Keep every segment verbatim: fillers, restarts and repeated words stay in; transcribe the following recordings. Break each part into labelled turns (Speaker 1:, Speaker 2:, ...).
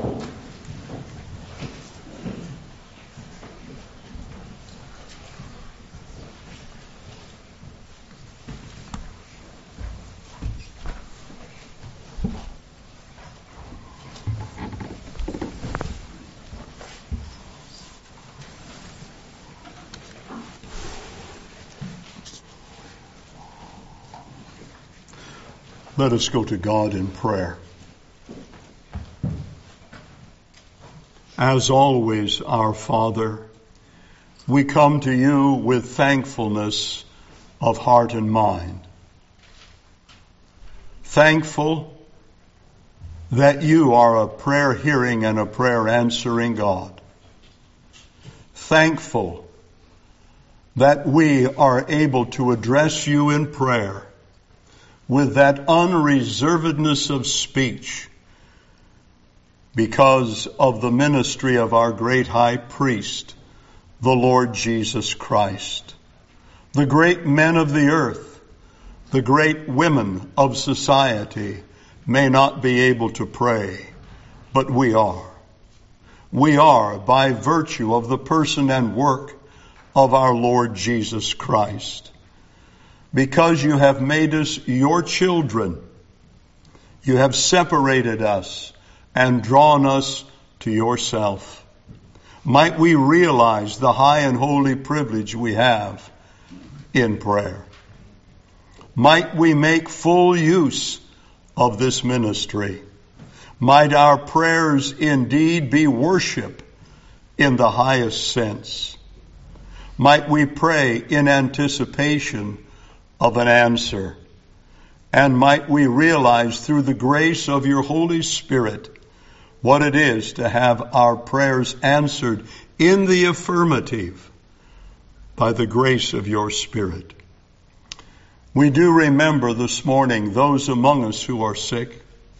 Speaker 1: Let us go to God in prayer. As always, our Father, we come to you with thankfulness of heart and mind. Thankful that you are a prayer hearing and a prayer answering God. Thankful that we are able to address you in prayer with that unreservedness of speech because of the ministry of our great high priest, the Lord Jesus Christ. The great men of the earth, the great women of society may not be able to pray, but we are. We are by virtue of the person and work of our Lord Jesus Christ. Because you have made us your children, you have separated us and drawn us to yourself. Might we realize the high and holy privilege we have in prayer. Might we make full use of this ministry. Might our prayers indeed be worship in the highest sense. Might we pray in anticipation of an answer. And might we realize through the grace of your Holy Spirit what it is to have our prayers answered in the affirmative by the grace of your Spirit. We do remember this morning those among us who are sick.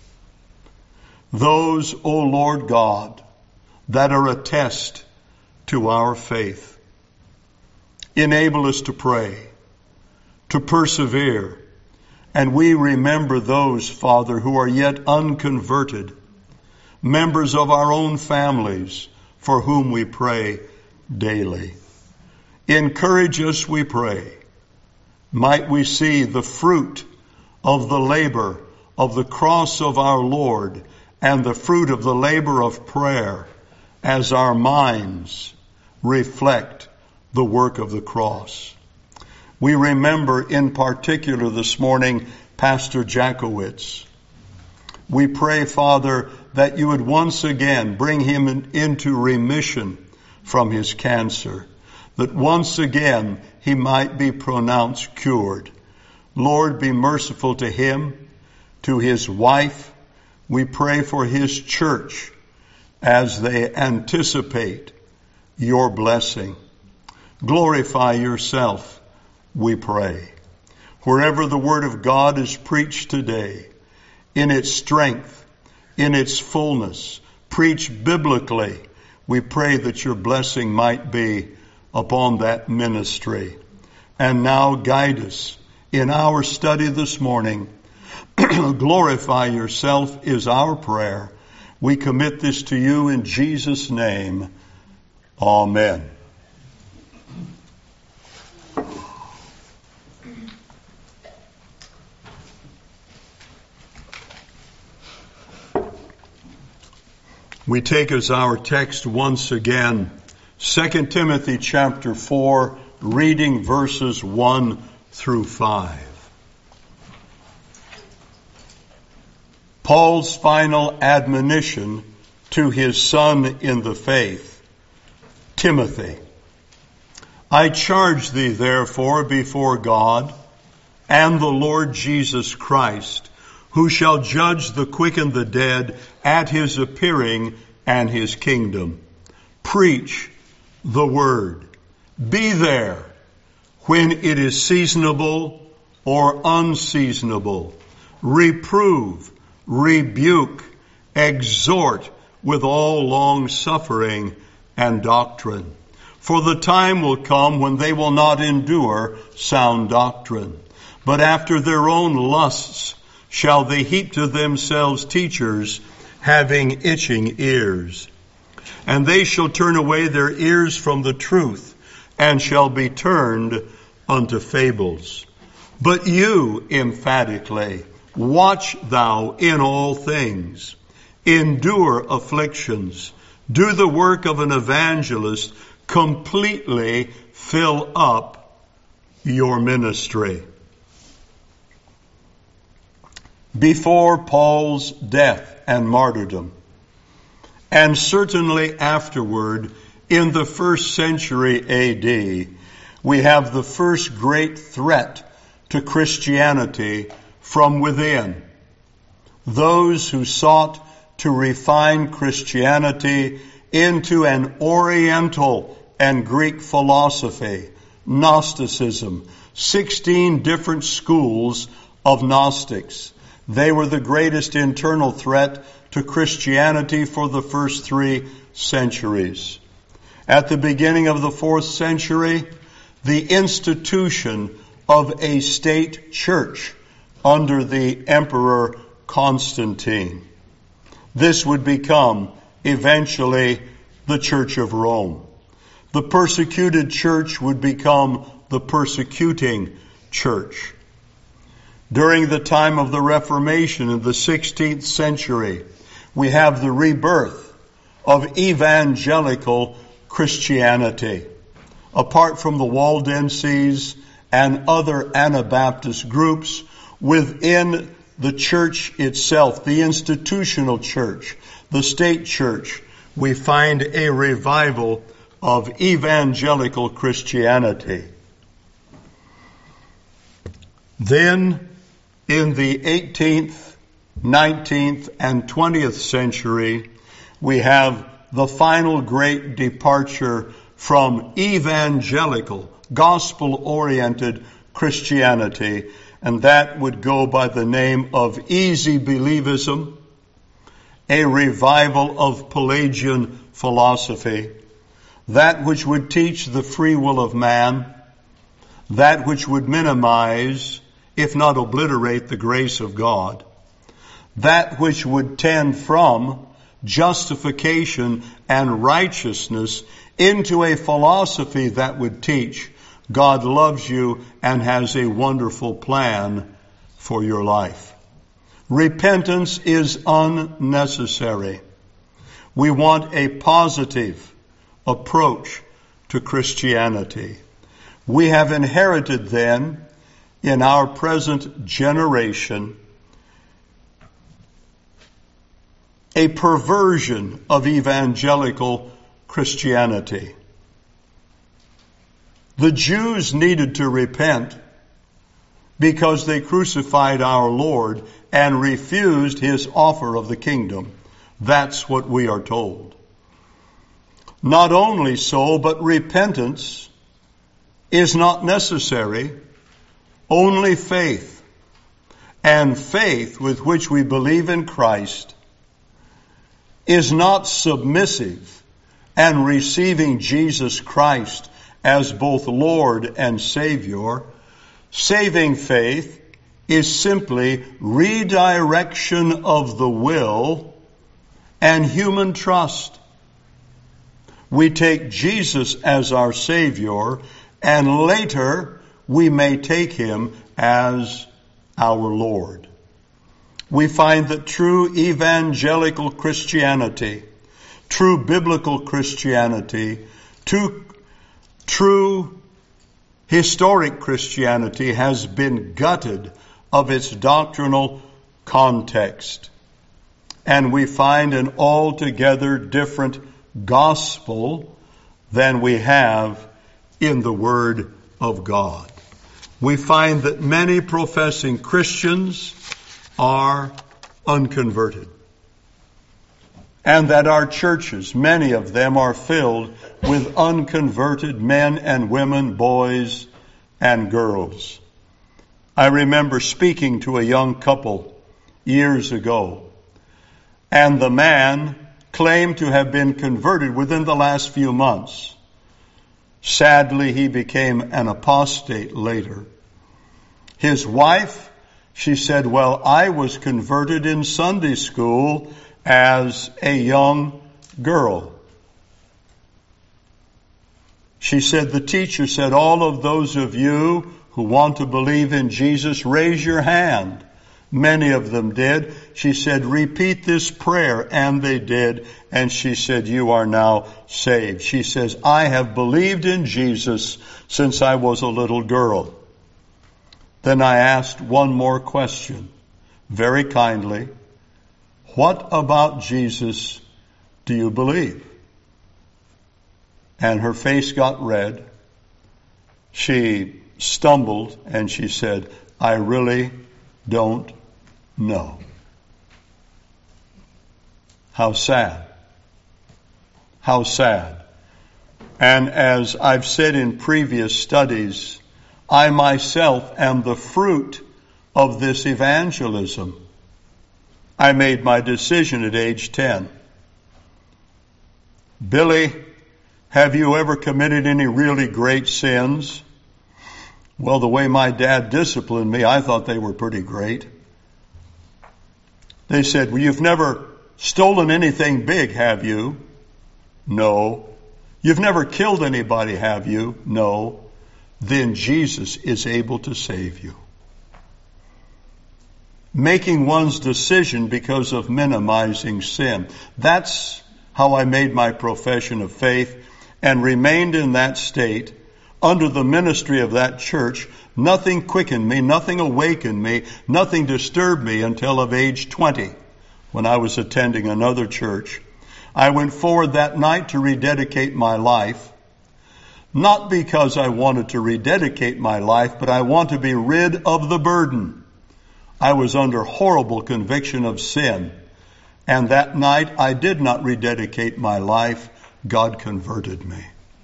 Speaker 1: Those, O Lord God, that are a test to our faith. Enable us to pray, to persevere. And we remember those, Father, who are yet unconverted, members of our own families for whom we pray daily. Encourage us, we pray. Might we see the fruit of the labor of the cross of our Lord and the fruit of the labor of prayer as our minds reflect the work of the cross. We remember in particular this morning Pastor Jackowitz. We pray, Father, that you would once again bring him in, into remission from his cancer, that once again he might be pronounced cured. Lord, be merciful to him, to his wife. We pray for his church as they anticipate your blessing. Glorify yourself, we pray. Wherever the word of God is preached today, in its strength, in its fullness, preached biblically, we pray that your blessing might be upon that ministry. And now guide us in our study this morning. Glorify yourself is our prayer. We commit this to you in Jesus' name. Amen. We take as our text once again Second Timothy chapter four, reading verses one through five. Paul's final admonition to his son in the faith, Timothy. I charge thee therefore before God and the Lord Jesus Christ, who shall judge the quick and the dead at his appearing and his kingdom. Preach the word. Be there when it is seasonable or unseasonable. Reprove, rebuke, exhort with all long suffering and doctrine. For the time will come when they will not endure sound doctrine, but after their own lusts shall they heap to themselves teachers, having itching ears. And they shall turn away their ears from the truth, and shall be turned unto fables. But you, emphatically, watch thou in all things, endure afflictions, do the work of an evangelist, completely fill up your ministry. Before Paul's death and martyrdom, and certainly afterward, in the first century A D, we have the first great threat to Christianity from within. Those who sought to refine Christianity into an Oriental and Greek philosophy, Gnosticism, sixteen different schools of Gnostics. They were the greatest internal threat to Christianity for the first three centuries. At the beginning of the fourth century, the institution of a state church under the Emperor Constantine. This would become eventually the Church of Rome. The persecuted church would become the persecuting church. During the time of the Reformation in the sixteenth century, we have the rebirth of evangelical Christianity. Apart from the Waldenses and other Anabaptist groups, within the church itself, the institutional church, the state church, we find a revival of evangelical Christianity. Then, in the eighteenth, nineteenth, and twentieth century, we have the final great departure from evangelical, gospel-oriented Christianity, and that would go by the name of easy believism, a revival of Pelagian philosophy, that which would teach the free will of man, that which would minimize, if not obliterate, the grace of God, that which would tend from justification and righteousness into a philosophy that would teach God loves you and has a wonderful plan for your life. Repentance is unnecessary. We want a positive approach to Christianity. We have inherited then, in our present generation, a perversion of evangelical Christianity. The Jews needed to repent because they crucified our Lord and refused his offer of the kingdom. That's what we are told. Not only so, but repentance is not necessary, only faith. And faith with which we believe in Christ is not submissive and receiving Jesus Christ as both Lord and Savior. Saving faith is simply redirection of the will and human trust. We take Jesus as our Savior, and later we may take him as our Lord. We find that true evangelical Christianity, true biblical Christianity, true, true historic Christianity has been gutted of its doctrinal context. And we find an altogether different gospel than we have in the Word of God. We find that many professing Christians are unconverted, and that our churches, many of them, are filled with unconverted men and women, boys and girls. I remember speaking to a young couple years ago, and the man claimed to have been converted within the last few months. Sadly, he became an apostate later. His wife, she said, well, I was converted in Sunday school, as a young girl. She said, the teacher said, all of those of you who want to believe in Jesus, raise your hand. Many of them did. She said, repeat this prayer. And they did. And she said, you are now saved. She says, I have believed in Jesus since I was a little girl. Then I asked one more question, very kindly. What about Jesus do you believe? And her face got red. She stumbled and she said, I really don't know. How sad. How sad. And as I've said in previous studies, I myself am the fruit of this evangelism. I made my decision at age ten. Billy, have you ever committed any really great sins? Well, the way my dad disciplined me, I thought they were pretty great. They said, well, you've never stolen anything big, have you? No. You've never killed anybody, have you? No. Then Jesus is able to save you. Making one's decision because of minimizing sin. That's how I made my profession of faith and remained in that state under the ministry of that church. Nothing quickened me, nothing awakened me, nothing disturbed me until of age twenty, when I was attending another church. I went forward that night to rededicate my life, not because I wanted to rededicate my life, but I want to be rid of the burden. I was under horrible conviction of sin, and that night I did not rededicate my life. God converted me.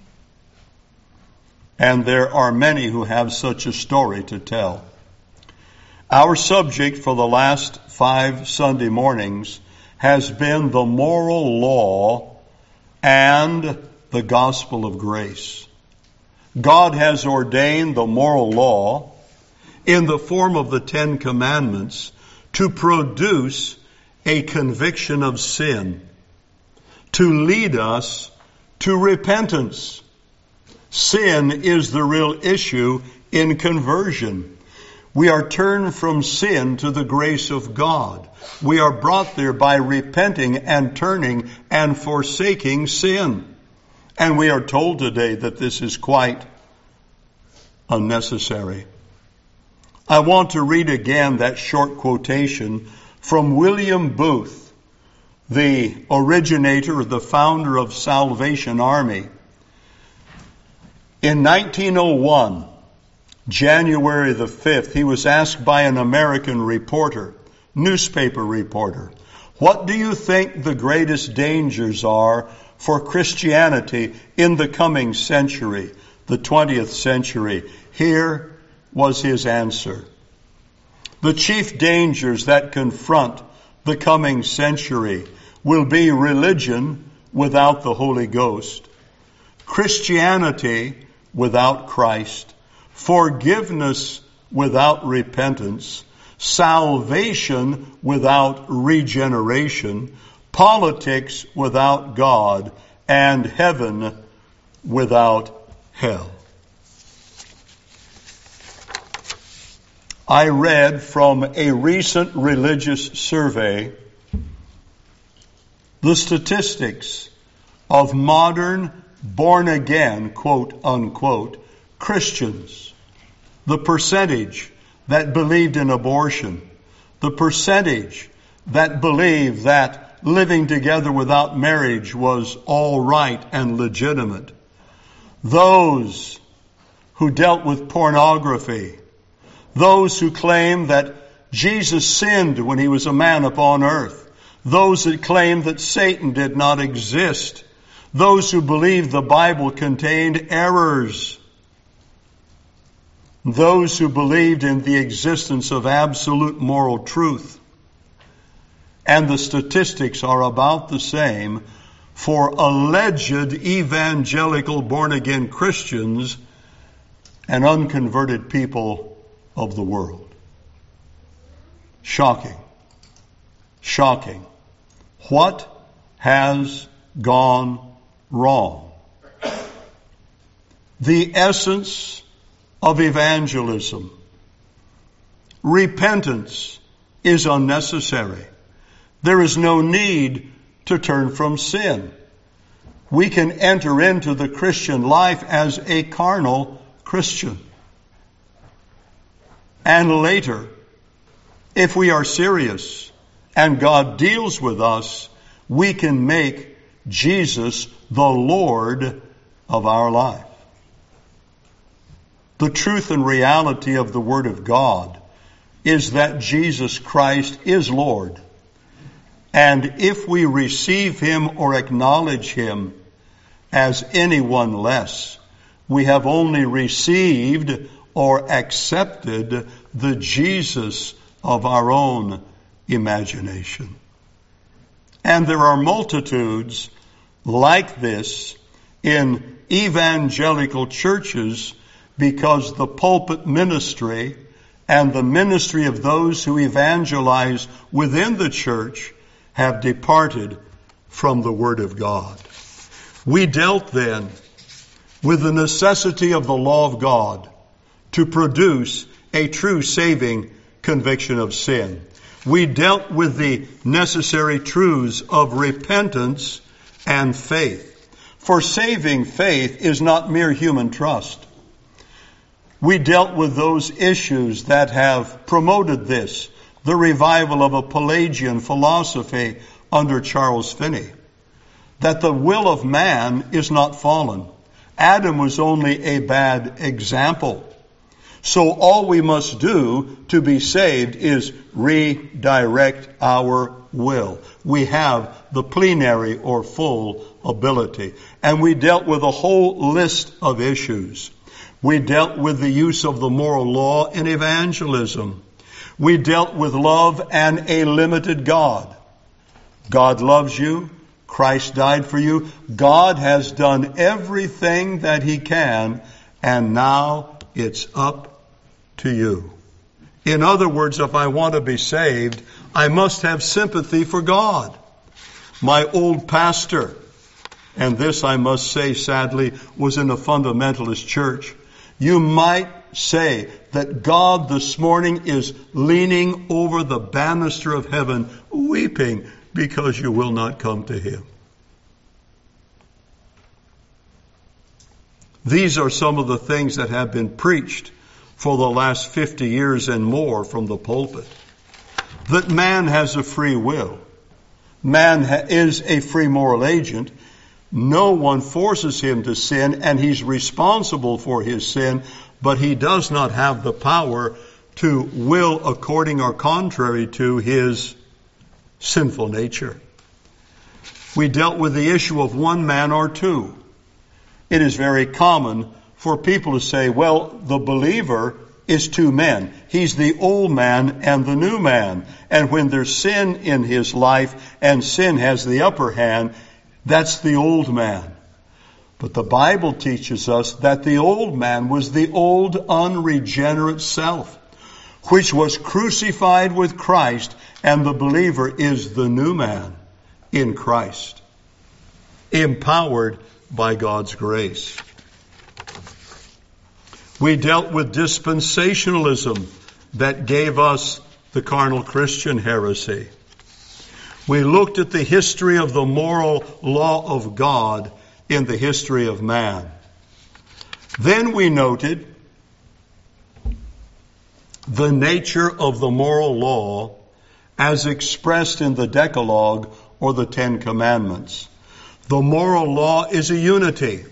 Speaker 1: And there are many who have such a story to tell. Our subject for the last five Sunday mornings has been the moral law and the gospel of grace. God has ordained the moral law in the form of the Ten Commandments to produce a conviction of sin, to lead us to repentance. Sin is the real issue in conversion. We are turned from sin to the grace of God. We are brought there by repenting and turning and forsaking sin. And we are told today that this is quite unnecessary. I want to read again that short quotation from William Booth, the originator, the founder of Salvation Army. In nineteen oh one, January the fifth, he was asked by an American reporter, newspaper reporter, what do you think the greatest dangers are for Christianity in the coming century, the twentieth century? Here was his answer. The chief dangers that confront the coming century will be religion without the Holy Ghost, Christianity without Christ, forgiveness without repentance, salvation without regeneration, politics without God, and heaven without hell. I read from a recent religious survey the statistics of modern born-again, quote unquote, Christians, the percentage that believed in abortion, the percentage that believed that living together without marriage was all right and legitimate, those who dealt with pornography, those who claim that Jesus sinned when he was a man upon earth, those that claim that Satan did not exist, those who believe the Bible contained errors, those who believed in the existence of absolute moral truth. And the statistics are about the same for alleged evangelical born-again Christians and unconverted people of the world. Shocking. Shocking. What has gone wrong? The essence of evangelism. Repentance is unnecessary. There is no need to turn from sin. We can enter into the Christian life as a carnal Christian. And later, if we are serious and God deals with us, we can make Jesus the Lord of our life. The truth and reality of the Word of God is that Jesus Christ is Lord. And if we receive Him or acknowledge Him as anyone less, we have only received or accepted the Jesus of our own imagination. And there are multitudes like this in evangelical churches because the pulpit ministry and the ministry of those who evangelize within the church have departed from the Word of God. We dealt then with the necessity of the law of God to produce a true saving conviction of sin. We dealt with the necessary truths of repentance and faith. For saving faith is not mere human trust. We dealt with those issues that have promoted this, the revival of a Pelagian philosophy under Charles Finney, that the will of man is not fallen. Adam was only a bad example. So all we must do to be saved is redirect our will. We have the plenary or full ability. And we dealt with a whole list of issues. We dealt with the use of the moral law in evangelism. We dealt with love and a limited God. God loves you. Christ died for you. God has done everything that He can, and now it's up to you. In other words, if I want to be saved, I must have sympathy for God. My old pastor, and this I must say sadly, was in a fundamentalist church. You might say that God this morning is leaning over the banister of heaven, weeping because you will not come to Him. These are some of the things that have been preached for the last fifty years and more from the pulpit. That man has a free will. Man ha- is a free moral agent. No one forces him to sin, and he's responsible for his sin, but he does not have the power to will according or contrary to his sinful nature. We dealt with the issue of one man or two. It is very common for people to say, well, the believer is two men. He's the old man and the new man. And when there's sin in his life and sin has the upper hand, that's the old man. But the Bible teaches us that the old man was the old unregenerate self, which was crucified with Christ, and the believer is the new man in Christ, empowered by God's grace. We dealt with dispensationalism that gave us the carnal Christian heresy. We looked at the history of the moral law of God in the history of man. Then we noted the nature of the moral law as expressed in the Decalogue or the Ten Commandments. The moral law is a unity.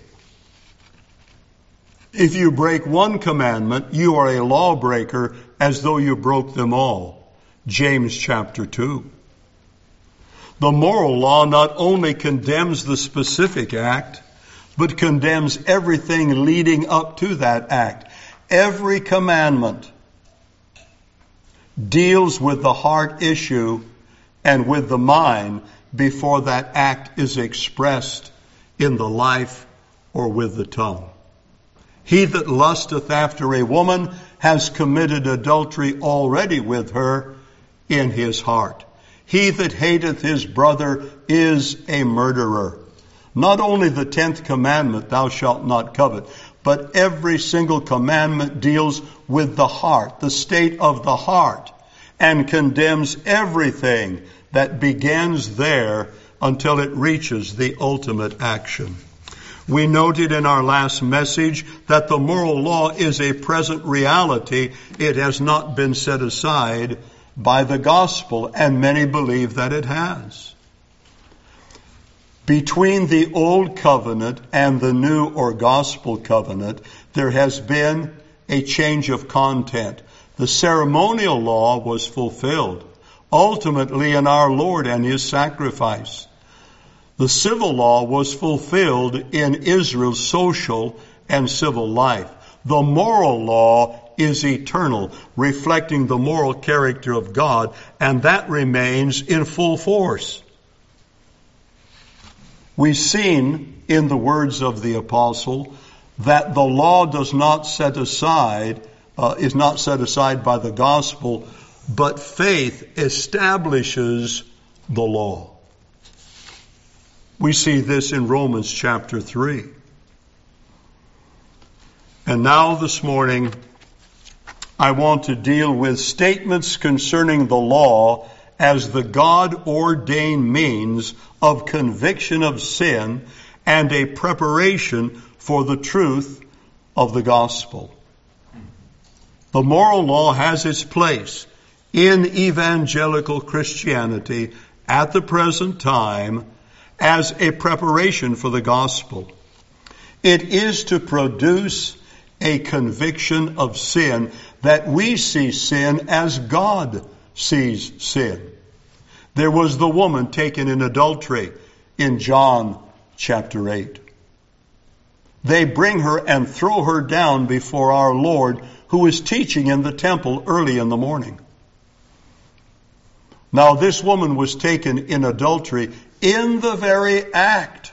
Speaker 1: If you break one commandment, you are a lawbreaker as though you broke them all. James chapter two. The moral law not only condemns the specific act, but condemns everything leading up to that act. Every commandment deals with the heart issue and with the mind before that act is expressed in the life or with the tongue. He that lusteth after a woman has committed adultery already with her in his heart. He that hateth his brother is a murderer. Not only the tenth commandment, thou shalt not covet, but every single commandment deals with the heart, the state of the heart, and condemns everything that begins there until it reaches the ultimate action. We noted in our last message that the moral law is a present reality. It has not been set aside by the gospel, and many believe that it has. Between the old covenant and the new or gospel covenant, there has been a change of content. The ceremonial law was fulfilled, ultimately in our Lord and His sacrifice. The civil law was fulfilled in Israel's social and civil life. The moral law is eternal, reflecting the moral character of God, and that remains in full force. We've seen in the words of the apostle that the law does not set aside, uh, is not set aside by the gospel, but faith establishes the law. We see this in Romans chapter three. And now this morning, I want to deal with statements concerning the law as the God-ordained means of conviction of sin and a preparation for the truth of the gospel. The moral law has its place in evangelical Christianity at the present time as a preparation for the gospel. It is to produce a conviction of sin, that we see sin as God sees sin. There was the woman taken in adultery in John chapter eight. They bring her and throw her down before our Lord, who is teaching in the temple early in the morning. Now this woman was taken in adultery in the very act.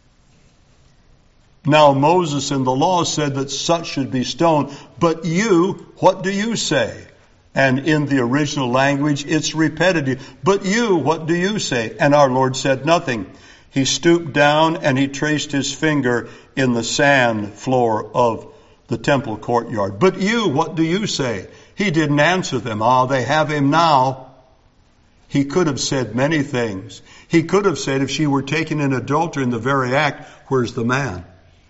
Speaker 1: Now Moses in the law said that such should be stoned, but you, what do you say? And in the original language, it's repetitive. But you, what do you say? And our Lord said nothing. He stooped down and he traced his finger in the sand floor of the temple courtyard. But you, what do you say? He didn't answer them. Ah, they have him now. He could have said many things. He could have said, if she were taken in adultery in the very act, where's the man?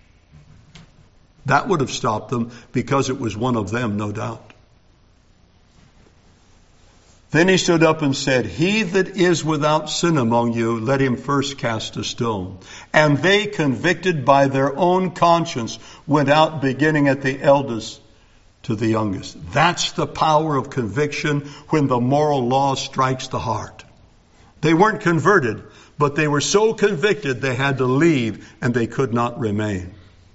Speaker 1: That would have stopped them, because it was one of them, no doubt. Then he stood up and said, he that is without sin among you, let him first cast a stone. And they, convicted by their own conscience, went out, beginning at the eldest to the youngest. That's the power of conviction when the moral law strikes the heart. They weren't converted, but they were so convicted they had to leave and they could not remain.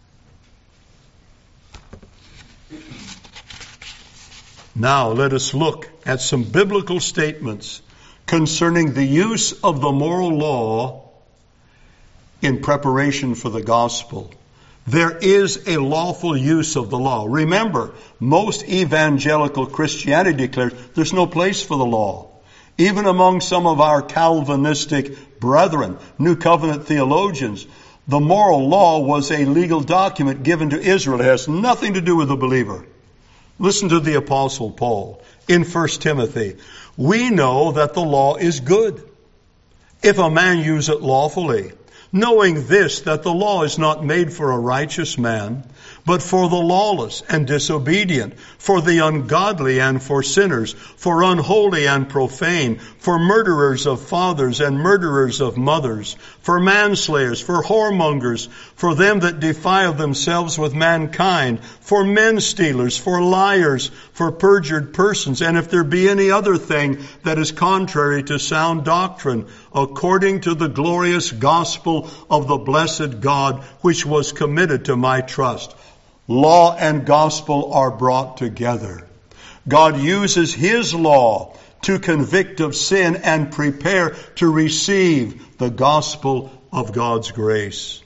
Speaker 1: Now let us look at some biblical statements concerning the use of the moral law in preparation for the gospel. There is a lawful use of the law. Remember, most evangelical Christianity declares there's no place for the law. Even among some of our Calvinistic brethren, New Covenant theologians, the moral law was a legal document given to Israel. It has nothing to do with the believer. Listen to the Apostle Paul in First Timothy. We know that the law is good, if a man use it lawfully, knowing this, that the law is not made for a righteous man, but for the lawless and disobedient, for the ungodly and for sinners, for unholy and profane, for murderers of fathers and murderers of mothers, for manslayers, for whoremongers, for them that defile themselves with mankind, for men stealers, for liars, for perjured persons, and if there be any other thing that is contrary to sound doctrine, according to the glorious gospel of the blessed God, which was committed to my trust. Law and gospel are brought together. God uses His law to convict of sin and prepare to receive the gospel of God's grace.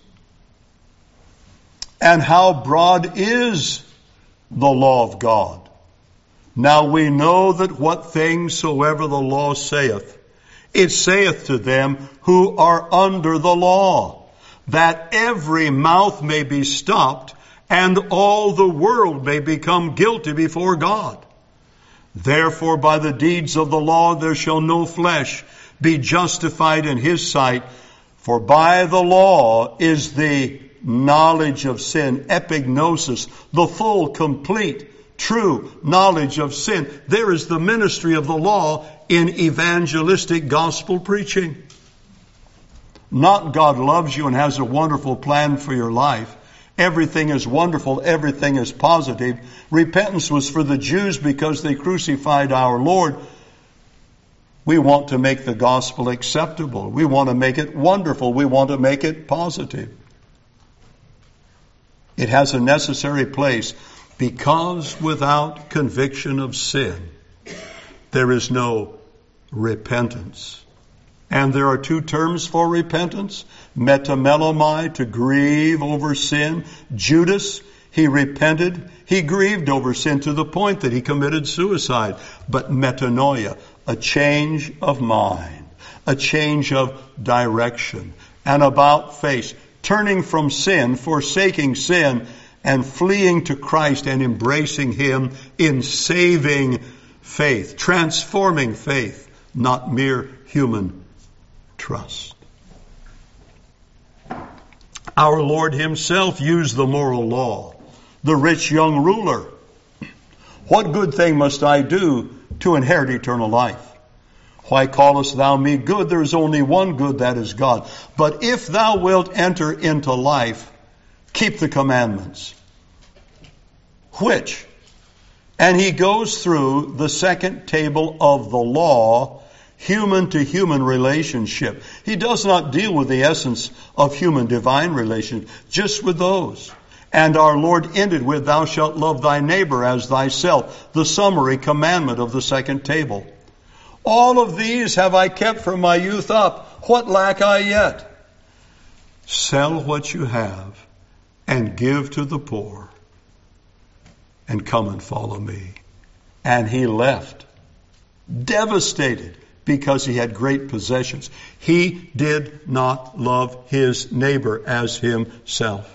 Speaker 1: And how broad is the law of God? Now we know that what things soever the law saith, It saith to them who are under the law, that every mouth may be stopped, and all the world may become guilty before God. Therefore by the deeds of the law there shall no flesh be justified in his sight, for by the law is the knowledge of sin, epignosis, the full, complete, true knowledge of sin. There is the ministry of the law in evangelistic gospel preaching. Not God loves you and has a wonderful plan for your life. Everything is wonderful. Everything is positive. Repentance was for the Jews because they crucified our Lord. We want to make the gospel acceptable. We want to make it wonderful. We want to make it positive. It has a necessary place because without conviction of sin, there is no repentance. And there are two terms for repentance. Metamelomai, to grieve over sin. Judas, he repented. He grieved over sin to the point that he committed suicide. But metanoia, a change of mind, a change of direction, an about face, turning from sin, forsaking sin, and fleeing to Christ and embracing Him in saving faith, transforming faith, not mere human trust. Our Lord Himself used the moral law. The rich young ruler. What good thing must I do to inherit eternal life? Why callest thou me good? There is only one good, that is God. But if thou wilt enter into life, keep the commandments. Which? And he goes through the second table of the law, human to human relationship. He does not deal with the essence of human divine relations, just with those. And our Lord ended with, thou shalt love thy neighbor as thyself, the summary commandment of the second table. All of these have I kept from my youth up. What lack I yet? Sell what you have and give to the poor, and come and follow me. And he left, devastated, because he had great possessions. He did not love his neighbor as himself.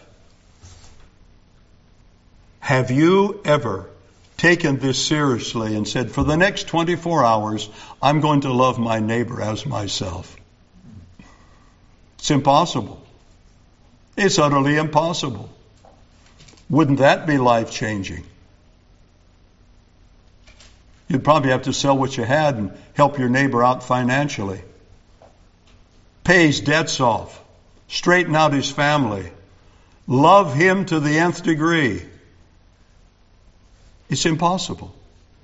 Speaker 1: Have you ever taken this seriously and said, for the next twenty-four hours, I'm going to love my neighbor as myself? It's impossible. It's utterly impossible. Wouldn't that be life-changing? You'd probably have to sell what you had and help your neighbor out financially. Pay his debts off. Straighten out his family. Love him to the nth degree. It's impossible.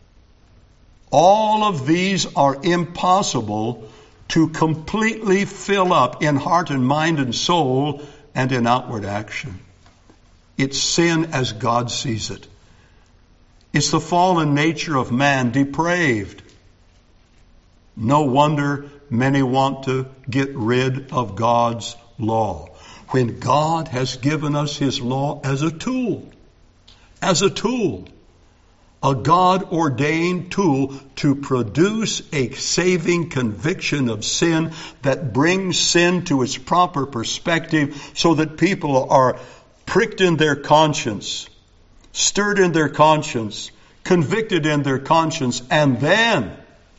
Speaker 1: All of these are impossible to completely fill up in heart and mind and soul and in outward action. It's sin as God sees it. It's the fallen nature of man, depraved. No wonder many want to get rid of God's law, when God has given us His law as a tool, as a tool, a God-ordained tool to produce a saving conviction of sin that brings sin to its proper perspective so that people are pricked in their conscience, stirred in their conscience, convicted in their conscience, and then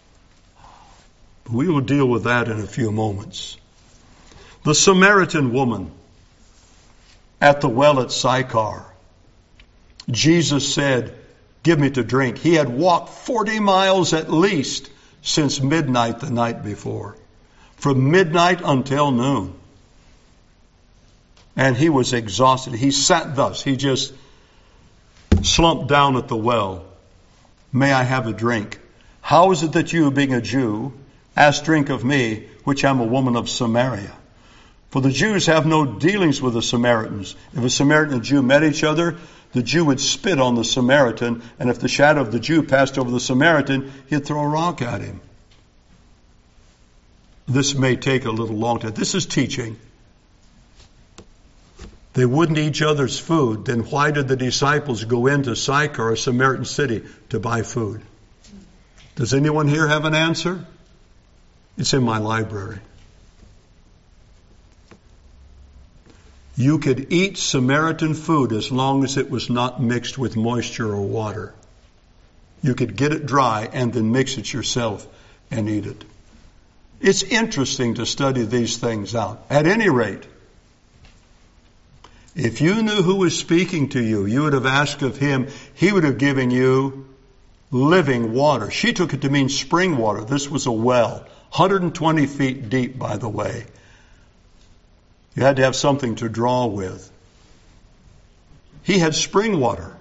Speaker 1: we will deal with that in a few moments. The Samaritan woman at the well at Sychar. Jesus said, give me to drink. He had walked forty miles at least since midnight the night before. From midnight until noon. And he was exhausted. He sat thus. He just slumped down at the well. May I have a drink? How is it that you, being a Jew, ask drink of me, which am a woman of Samaria? For the Jews have no dealings with the Samaritans. If a Samaritan and a Jew met each other, the Jew would spit on the Samaritan, and if the shadow of the Jew passed over the Samaritan, he'd throw a rock at him. This may take a little long time. This is teaching. They wouldn't eat each other's food. Then why did the disciples go into Sychar, a Samaritan city, to buy food? Does anyone here have an answer? It's in my library. You could eat Samaritan food as long as it was not mixed with moisture or water. You could get it dry and then mix it yourself and eat it. It's interesting to study these things out. At any rate, if you knew who was speaking to you, you would have asked of him. He would have given you living water. She took it to mean spring water. This was a well, one hundred twenty feet deep, by the way. You had to have something to draw with. He had spring water.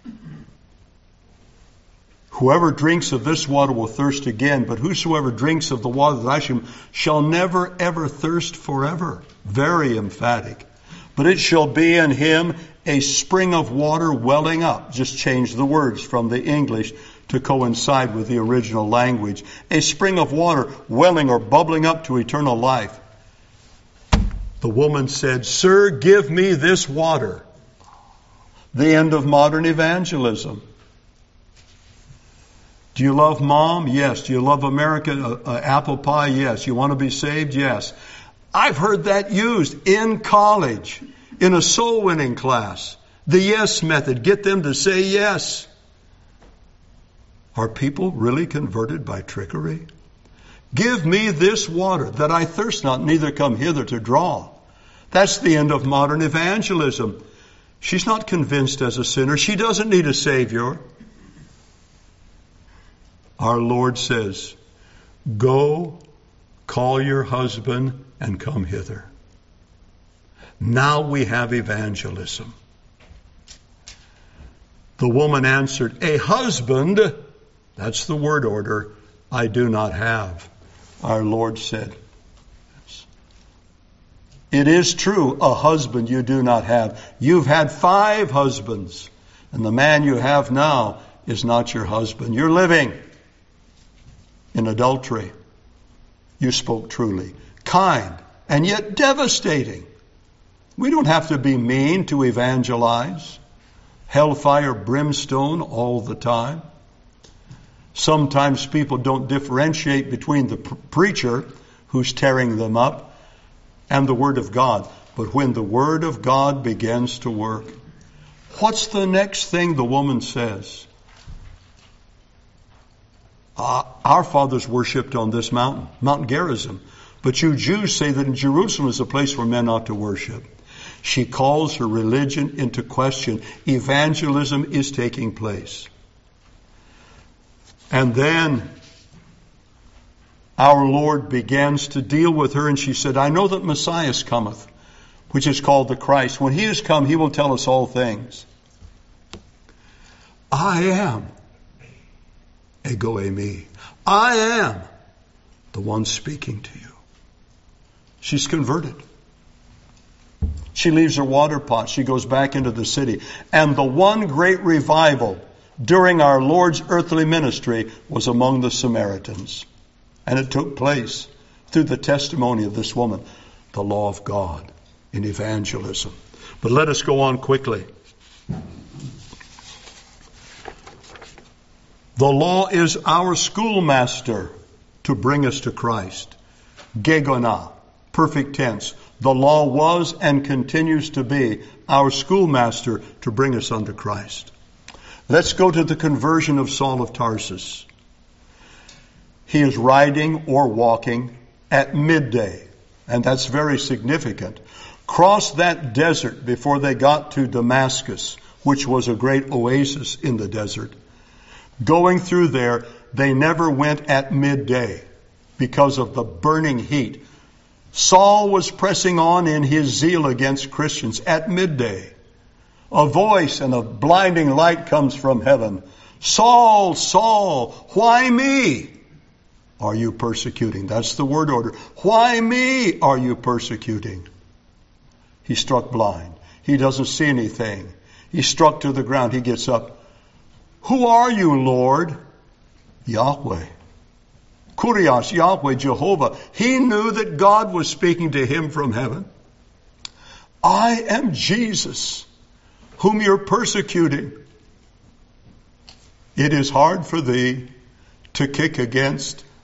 Speaker 1: Whoever drinks of this water will thirst again, but whosoever drinks of the water that I shall, shall never ever thirst forever. Very emphatic. But it shall be in him a spring of water welling up. Just change the words from the English to coincide with the original language. A spring of water welling or bubbling up to eternal life. The woman said, "Sir, give me this water." The end of modern evangelism. Do you love Mom? Yes. Do you love America? Uh, uh, apple pie? Yes. You want to be saved? Yes. I've heard that used in college, in a soul winning class. The yes method. Get them to say yes. Are people really converted by trickery? Give me this water that I thirst not, neither come hither to draw. That's the end of modern evangelism. She's not convinced as a sinner. She doesn't need a Savior. Our Lord says, "Go, call your husband, and come hither." Now we have evangelism. The woman answered, "A husband," that's the word order, "I do not have." Our Lord said, "It is true, a husband you do not have. You've had five husbands, and the man you have now is not your husband. You're living in adultery." You spoke truly. Kind, and yet devastating. We don't have to be mean to evangelize. Hellfire, brimstone all the time. Sometimes people don't differentiate between the pr- preacher who's tearing them up and the Word of God. But when the Word of God begins to work, what's the next thing the woman says? Uh, our fathers worshipped on this mountain, Mount Gerizim. But you Jews say that in Jerusalem is a place where men ought to worship. She calls her religion into question. Evangelism is taking place. And then our Lord begins to deal with her, and she said, "I know that Messiah cometh, which is called the Christ. When he is come, he will tell us all things." I am, ego eimi. I am the one speaking to you. She's converted. She leaves her water pot. She goes back into the city. And the one great revival during our Lord's earthly ministry was among the Samaritans. And it took place through the testimony of this woman, the law of God in evangelism. But let us go on quickly. The law is our schoolmaster to bring us to Christ. Gegona, perfect tense. The law was and continues to be our schoolmaster to bring us unto Christ. Let's go to the conversion of Saul of Tarsus. He is riding or walking at midday, and that's very significant. Crossed that desert before they got to Damascus, which was a great oasis in the desert. Going through there, they never went at midday because of the burning heat. Saul was pressing on in his zeal against Christians at midday. A voice and a blinding light comes from heaven. "Saul, Saul, why me are you persecuting?" That's the word order. Why me are you persecuting? He's struck blind. He doesn't see anything. He's struck to the ground. He gets up. "Who are you, Lord?" Yahweh. Kurios, Yahweh, Jehovah. He knew that God was speaking to him from heaven. "I am Jesus, whom you're persecuting. It is hard for thee to kick against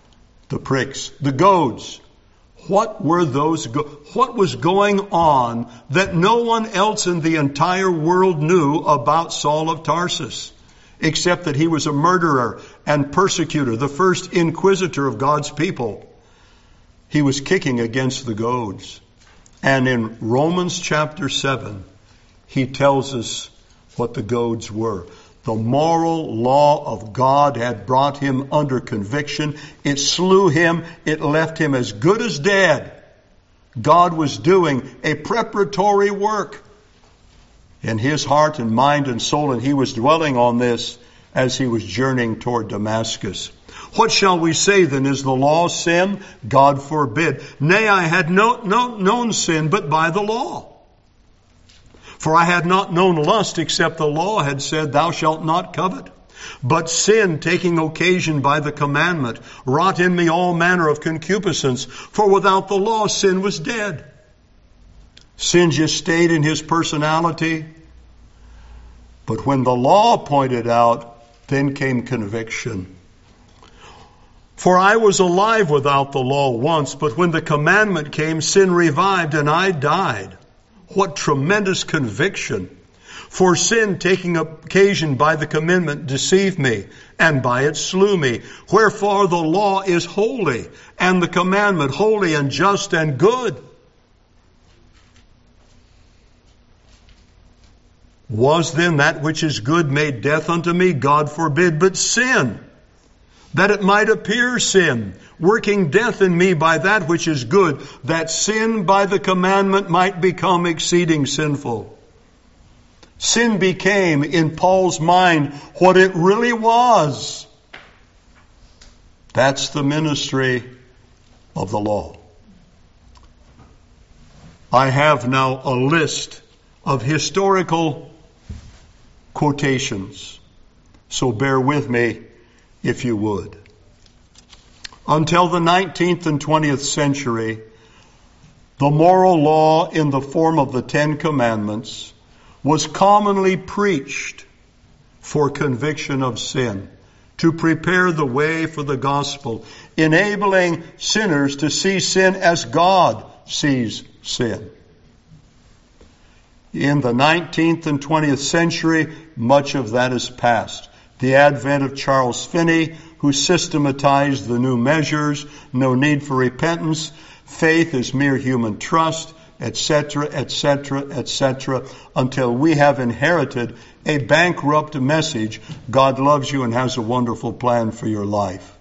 Speaker 1: the pricks, the goads. What were those? Go- what was going on that no one else in the entire world knew about Saul of Tarsus, except that he was a murderer and persecutor, the first inquisitor of God's people? He was kicking against the goads. And in Romans chapter seven, he tells us what the goads were. The moral law of God had brought him under conviction. It slew him. It left him as good as dead. God was doing a preparatory work in his heart and mind and soul, and he was dwelling on this as he was journeying toward Damascus. What shall we say then? Is the law sin? God forbid. Nay, I had no, no, known sin but by the law. For I had not known lust except the law had said, thou shalt not covet. But sin, taking occasion by the commandment, wrought in me all manner of concupiscence. For without the law, sin was dead. Sin just stayed in his personality. But when the law pointed out, then came conviction. For I was alive without the law once, but when the commandment came, sin revived and I died. What tremendous conviction. For sin, taking occasion by the commandment, deceived me, and by it slew me. Wherefore the law is holy, and the commandment holy and just and good. Was then that which is good made death unto me? God forbid. But sin, that it might appear sin, working death in me by that which is good, that sin by the commandment might become exceeding sinful. Sin became, in Paul's mind, what it really was. That's the ministry of the law. I have now a list of historical quotations, so bear with me if you would. Until the nineteenth and twentieth century, the moral law in the form of the Ten Commandments was commonly preached for conviction of sin, to prepare the way for the gospel, enabling sinners to see sin as God sees sin. In the nineteenth and twentieth century, much of that is past. The advent of Charles Finney, who systematized the new measures, no need for repentance, faith is mere human trust, et cetera, et cetera, et cetera, until we have inherited a bankrupt message. God loves you and has a wonderful plan for your life.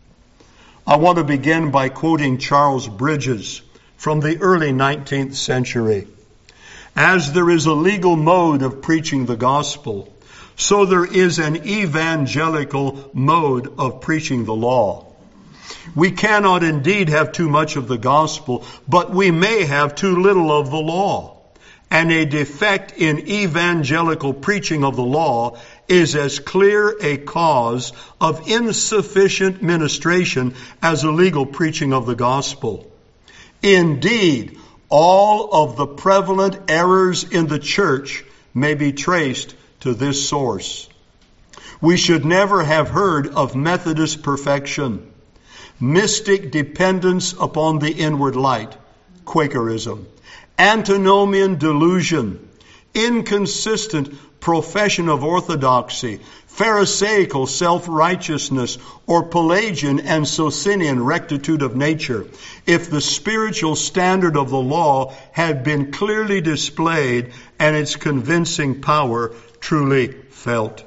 Speaker 1: I want to begin by quoting Charles Bridges from the early nineteenth century. As there is a legal mode of preaching the gospel, so there is an evangelical mode of preaching the law. We cannot indeed have too much of the gospel, but we may have too little of the law. And a defect in evangelical preaching of the law is as clear a cause of insufficient ministration as a legal preaching of the gospel. Indeed, all of the prevalent errors in the church may be traced to this source. We should never have heard of Methodist perfection, mystic dependence upon the inward light, Quakerism, antinomian delusion, inconsistent profession of orthodoxy, Pharisaical self-righteousness, or Pelagian and Socinian rectitude of nature, if the spiritual standard of the law had been clearly displayed and its convincing power truly felt.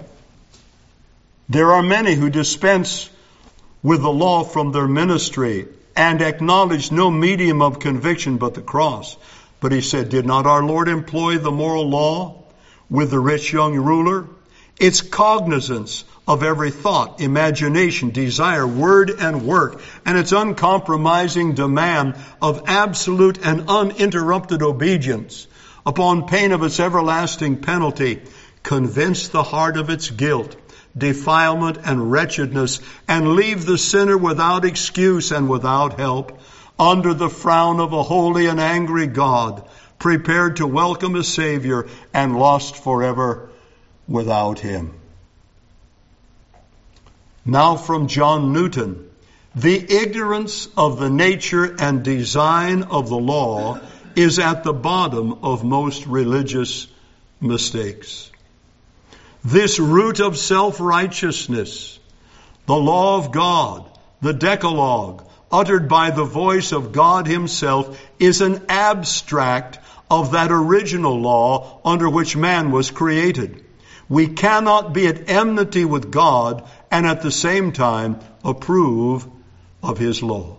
Speaker 1: There are many who dispense with the law from their ministry and acknowledge no medium of conviction but the cross. But he said, did not our Lord employ the moral law with the rich young ruler? Its cognizance of every thought, imagination, desire, word, and work, and its uncompromising demand of absolute and uninterrupted obedience, upon pain of its everlasting penalty, convince the heart of its guilt, defilement, and wretchedness, and leave the sinner without excuse and without help, under the frown of a holy and angry God, prepared to welcome a Savior and lost forever without Him. Now from John Newton, The ignorance of the nature and design of the law is at the bottom of most religious mistakes. This root of self-righteousness, the law of God, the Decalogue, uttered by the voice of God himself, is an abstract of that original law under which man was created. We cannot be at enmity with God and at the same time approve of his law.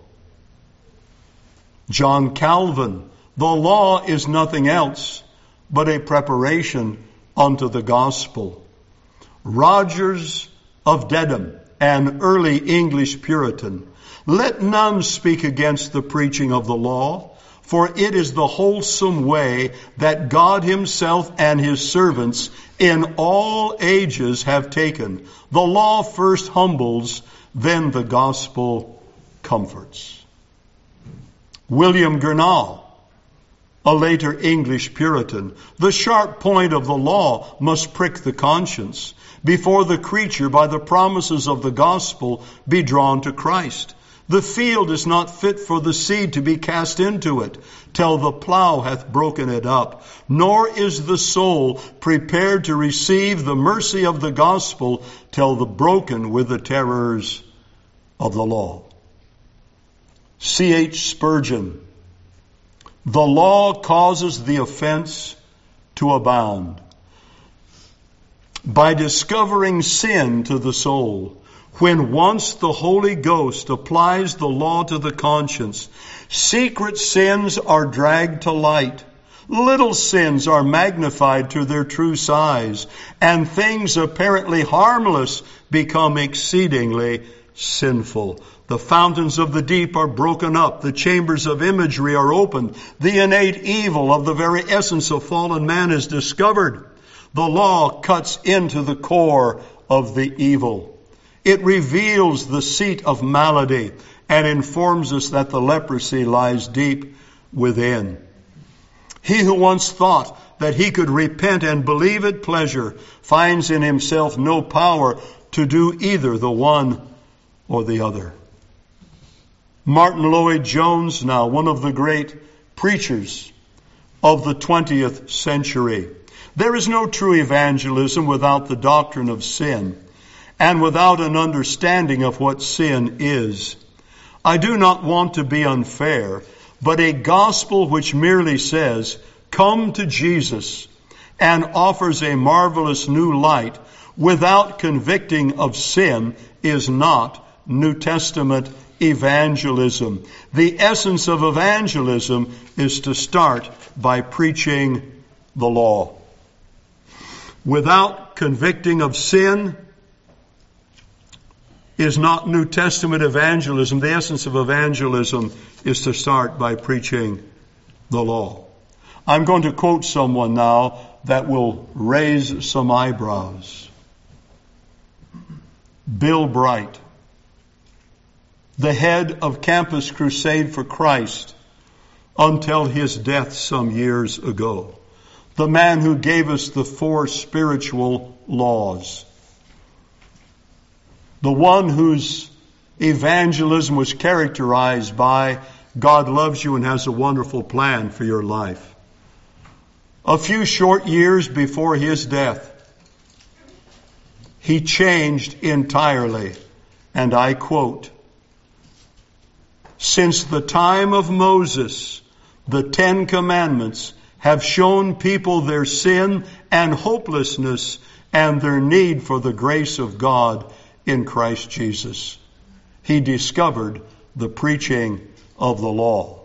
Speaker 1: John Calvin, the law is nothing else but a preparation unto the gospel. Rogers of Dedham, an early English Puritan, let none speak against the preaching of the law, for it is the wholesome way that God himself and his servants in all ages have taken. The law first humbles, then the gospel comforts. William Gurnall, a later English Puritan, the sharp point of the law must prick the conscience before the creature by the promises of the gospel be drawn to Christ. The field is not fit for the seed to be cast into it till the plow hath broken it up, nor is the soul prepared to receive the mercy of the gospel till the broken with the terrors of the law. C H Spurgeon, the law causes the offense to abound. By discovering sin to the soul, when once the Holy Ghost applies the law to the conscience, secret sins are dragged to light. Little sins are magnified to their true size, and things apparently harmless become exceedingly sinful. The fountains of the deep are broken up. The chambers of imagery are opened. The innate evil of the very essence of fallen man is discovered. The law cuts into the core of the evil. It reveals the seat of malady and informs us that the leprosy lies deep within. He who once thought that he could repent and believe at pleasure finds in himself no power to do either the one or the other. Martin Lloyd-Jones, now one of the great preachers of the twentieth century. There is no true evangelism without the doctrine of sin and without an understanding of what sin is. I do not want to be unfair, but a gospel which merely says, "Come to Jesus," and offers a marvelous new light without convicting of sin is not New Testament evangelism. The essence of evangelism is to start by preaching the law. Without convicting of sin is not New Testament evangelism. The essence of evangelism is to start by preaching the law. I'm going to quote someone now that will raise some eyebrows. Bill Bright, the head of Campus Crusade for Christ until his death some years ago. The man who gave us the four spiritual laws. The one whose evangelism was characterized by God loves you and has a wonderful plan for your life. A few short years before his death, he changed entirely, and I quote, "Since the time of Moses, the Ten Commandments have shown people their sin and hopelessness and their need for the grace of God in Christ Jesus." He discovered the preaching of the law.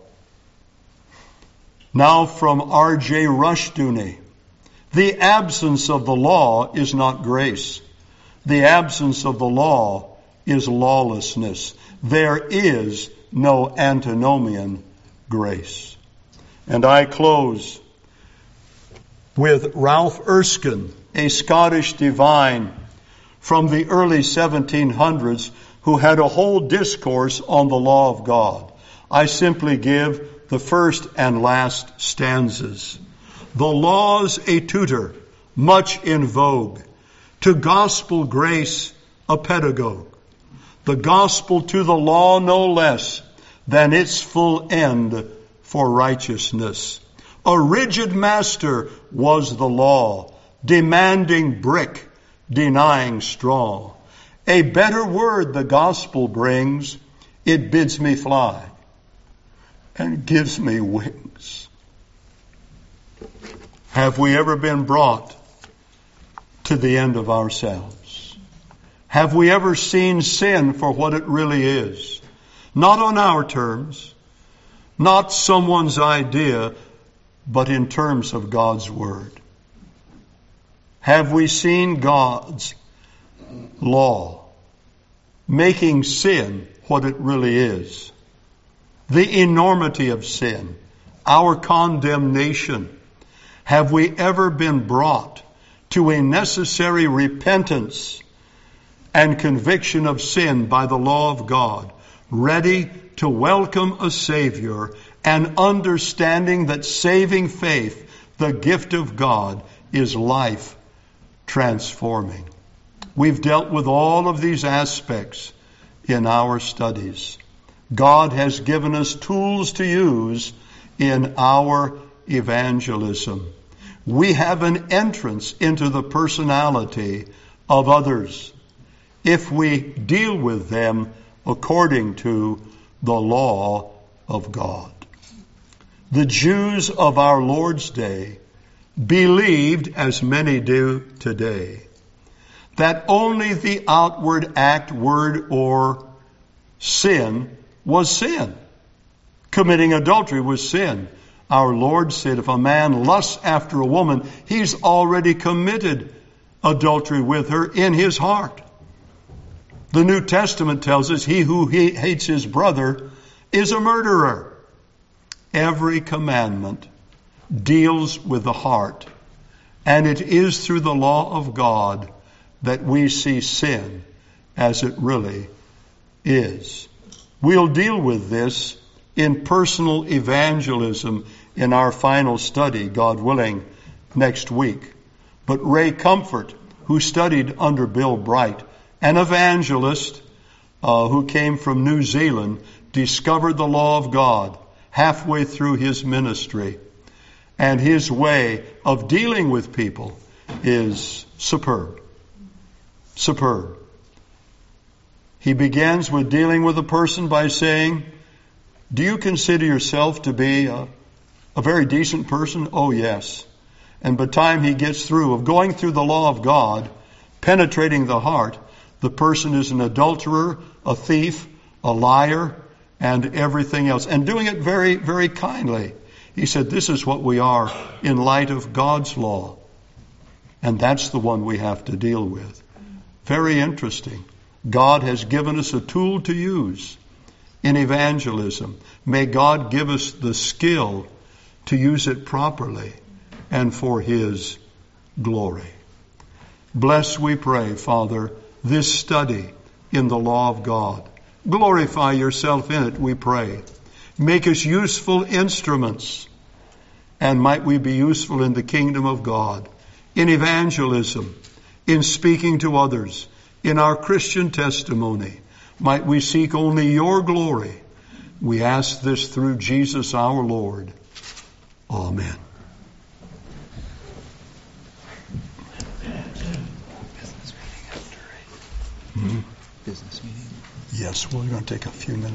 Speaker 1: Now from R J Rushdoony, the absence of the law is not grace. The absence of the law is lawlessness. There is no antinomian grace. And I close with Ralph Erskine, a Scottish divine from the early seventeen hundreds who had a whole discourse on the law of God. I simply give the first and last stanzas. The law's a tutor, much in vogue, to gospel grace a pedagogue. the gospel to the law no less than its full end for righteousness. A rigid master was the law, demanding brick, denying straw. A better word the gospel brings, it bids me fly and gives me wings. Have we ever been brought to the end of ourselves? Have we ever seen sin for what it really is? Not on our terms, not someone's idea, but in terms of God's Word. Have we seen God's law making sin what it really is? The enormity of sin, our condemnation. Have we ever been brought to a necessary repentance and conviction of sin by the law of God, ready to welcome a Savior and understanding that saving faith, the gift of God, is life transforming? We've dealt with all of these aspects in our studies. God has given us tools to use in our evangelism. We have an entrance into the personality of others if we deal with them according to the law of God. The Jews of our Lord's day believed, as many do today, that only the outward act, word, or sin was sin. Committing adultery was sin. Our Lord said if a man lusts after a woman, he's already committed adultery with her in his heart. The New Testament tells us he who hates his brother is a murderer. Every commandment deals with the heart, and it is through the law of God that we see sin as it really is. We'll deal with this in personal evangelism in our final study, God willing, next week. But Ray Comfort, who studied under Bill Bright, an evangelist uh, who came from New Zealand, discovered the law of God halfway through his ministry. And his way of dealing with people is superb. Superb. He begins with dealing with a person by saying, do you consider yourself to be a, a very decent person? Oh, yes. And by the time he gets through of going through the law of God, penetrating the heart, the person is an adulterer, a thief, a liar, and everything else. And doing it very, very kindly. He said, this is what we are in light of God's law. And that's the one we have to deal with. Very interesting. God has given us a tool to use in evangelism. May God give us the skill to use it properly and for His glory. Bless, we pray, Father, this study in the law of God. Glorify yourself in it, we pray. Make us useful instruments, and might we be useful in the kingdom of God, in evangelism, in speaking to others, in our Christian testimony. Might we seek only your glory. We ask this through Jesus our Lord. Amen. Business meeting after eight. Hmm? Business meeting? Yes, we're going to take a few minutes.